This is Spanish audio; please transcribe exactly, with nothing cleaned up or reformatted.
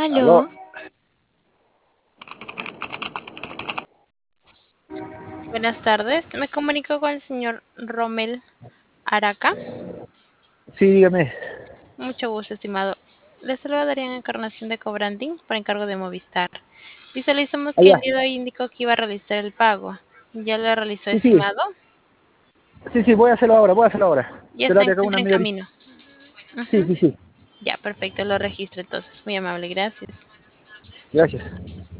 Aló. Aló. Buenas tardes. Me comunico con el señor Rommel Araca. Sí, dígame. Mucho gusto, estimado. Le saluda Darían Encarnación de Cobranding por encargo de Movistar. Visualizamos que el Allá. día de hoy indicó que iba a realizar el pago. ¿Ya lo realizó, Sí, sí. estimado? Sí, sí, voy a hacerlo ahora, voy a hacerlo ahora. Ya se Espérate acá encuentra una en media horita. camino. Sí, Ujú. sí, sí. Ya, perfecto. Lo registro entonces. Muy amable, gracias. Gracias.